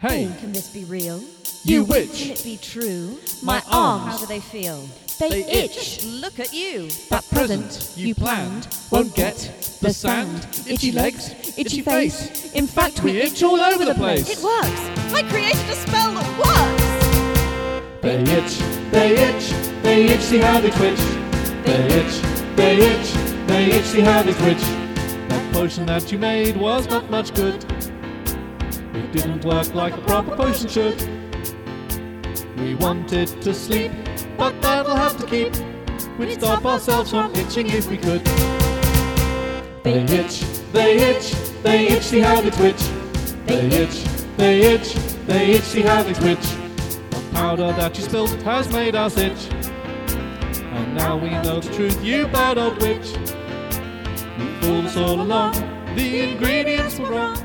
Hey, can this be real? you Can witch! it be true? My How arms, do they feel? they itch. Look at you. That present you planned won't get the sand. Itchy legs, itchy face. In fact, we itch all over the place. It works. I created a spell that works. They itch, they itch, they itch, see how they twitch. They itch, they itch, they itch, see how they twitch. That potion that you made was not much good. It didn't work like a proper potion should. We wanted to sleep, but that'll have to keep. We'd stop ourselves from itching if we could. They itch, they itch, they itch, see how they twitch. They itch, they itch, they itch, see how they twitch. The powder that you spilled has made us itch. And now we know the truth, you bad old witch. You fooled us all along, the ingredients were wrong.